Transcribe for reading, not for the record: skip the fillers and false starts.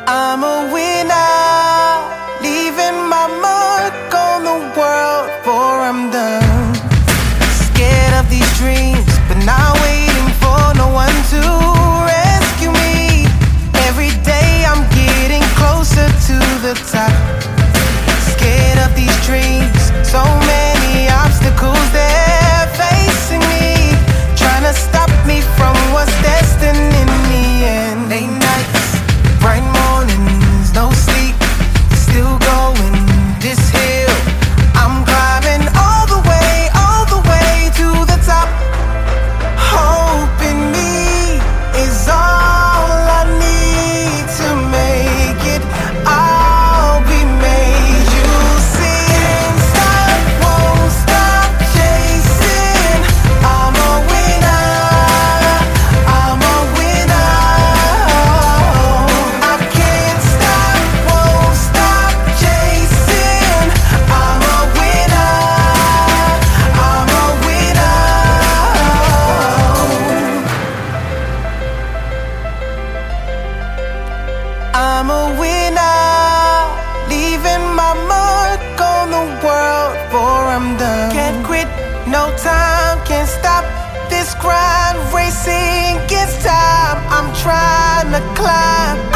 I'm a winner, leaving my mark on the world before I'm done. Scared of these dreams, but not waiting for no one to rescue me. Every day I'm getting closer to the top. Scared of these dreams, so many obstacles they're facing me, trying to stop me from what's destined in the end. Late nights, bright mornings, no sleep, still going this hill. I'm climbing all the way to the top. Hope in me is all I need to make it. I'll be made. You'll see. Can't stop, won't stop chasing. I'm a winner. I'm a winner. I can't stop, won't stop chasing. I'm a winner. I'm a winner. I'm a winner, leaving my mark on the world before I'm done. Can't quit, no time, can't stop this grind, racing against time. I'm trying to climb